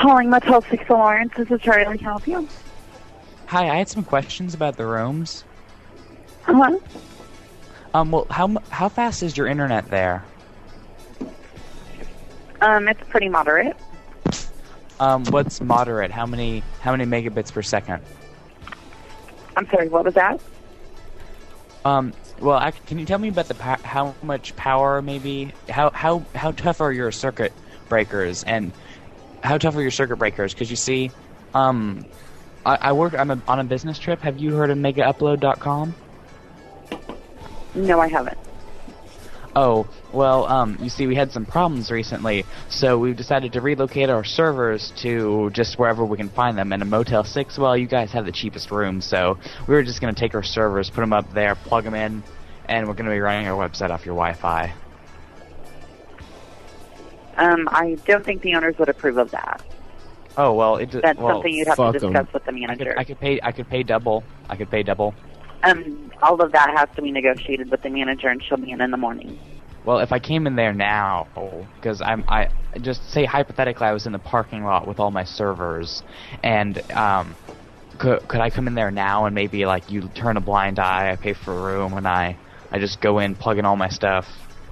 Calling Motel 6 Lawrence. This is Charlie. Can I help you? Hi, I had some questions about the rooms. Uh-huh. Well, how fast is your internet there? It's pretty moderate. What's moderate? How many megabits per second? I'm sorry, what was that? Well, can you tell me about how much power, maybe? How tough are your circuit breakers? And how tough are your circuit breakers? Because you see, I work on a business trip. Have you heard of MegaUpload.com? No, I haven't. Oh, well, you see, we had some problems recently, so we've decided to relocate our servers to just wherever we can find them. And a Motel 6, well, you guys have the cheapest room, so we were just going to take our servers, put them up there, plug them in, and we're going to be running our website off your Wi-Fi. I don't think the owners would approve of that. Oh, well, that's something you'd have to discuss with the manager. I could pay double. I could pay double. All of that has to be negotiated with the manager, and she'll be in the morning. Well, if I came in there now, because I just say hypothetically I was in the parking lot with all my servers, and could I come in there now and maybe like you turn a blind eye, I pay for a room, and I just go in, plug in all my stuff?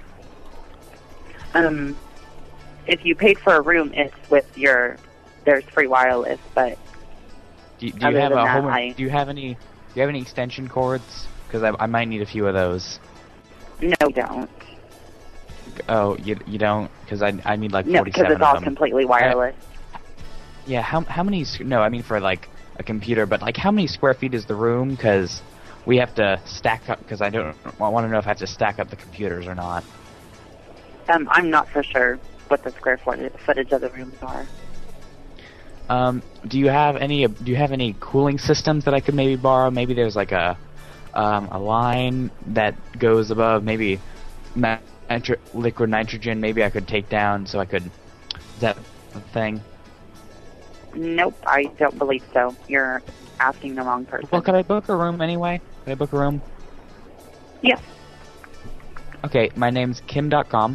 If you paid for a room, it's with there's free wireless, but do you have any extension cords? Because I might need a few of those. No, we don't. Oh, you don't? Because I need like 47 of them. No, because it's all completely wireless. Yeah, how many? No, I mean for like a computer, but like how many square feet is the room? Because we have to stack up. Because I want to know if I have to stack up the computers or not. I'm not for sure what the square footage of the rooms are. Do you have any cooling systems that I could maybe borrow? Maybe there's like a line that goes above maybe liquid nitrogen. Maybe I could take down so I could. Is that a thing? Nope, I don't believe so. You're asking the wrong person. Well, could I book a room anyway? Could I book a room? Yes. Okay, my name's Kim.com.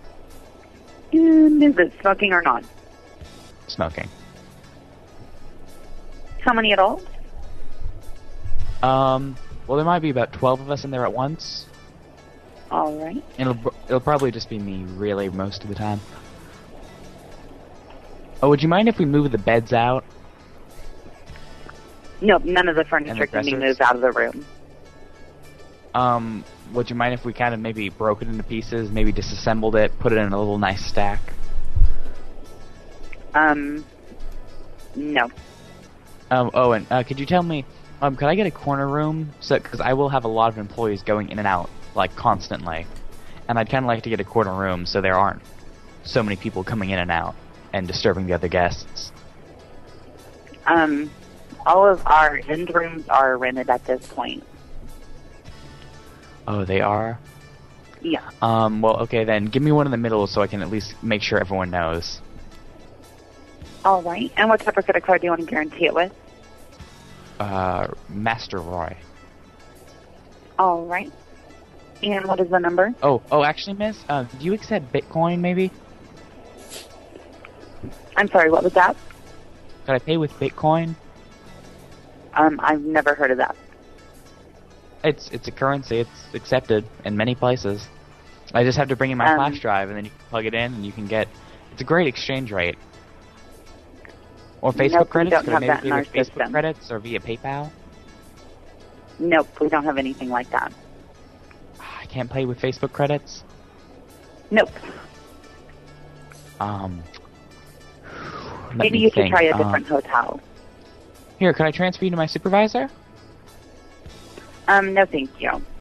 And is it smoking or not? Smoking. How many adults? Well, there might be about 12 of us in there at once. All right. It'll probably just be me, really, most of the time. Oh, would you mind if we move the beds out? No, none of the furniture can be moved out of the room. Would you mind if we kind of maybe broke it into pieces, maybe disassembled it, put it in a little nice stack? No. Oh, and could you tell me, could I get a corner room? Because I will have a lot of employees going in and out, like, constantly. And I'd kind of like to get a corner room so there aren't so many people coming in and out and disturbing the other guests. All of our end rooms are rented at this point. Oh, they are? Yeah. Well, okay then, give me one in the middle so I can at least make sure everyone knows. All right. And what type of credit card do you want to guarantee it with? Master Roy. All right. And what is the number? Oh, actually, miss, do you accept Bitcoin, maybe? I'm sorry, what was that? Could I pay with Bitcoin? I've never heard of that. It's a currency. It's accepted in many places. I just have to bring in my flash drive, and then you can plug it in, and you can get... It's a great exchange rate. Or Facebook credits? Could I maybe pay with Facebook credits or via PayPal? Nope, we don't have anything like that. I can't pay with Facebook credits? Nope. Maybe you could try a different hotel. Here, can I transfer you to my supervisor? No, thank you.